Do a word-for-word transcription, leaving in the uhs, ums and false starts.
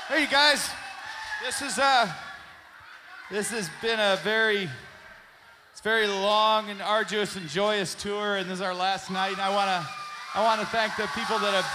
Hey, you guys. This is uh, this has been a very, it's very long and arduous and joyous tour, and this is our last night. And I wanna, I wanna thank the people that have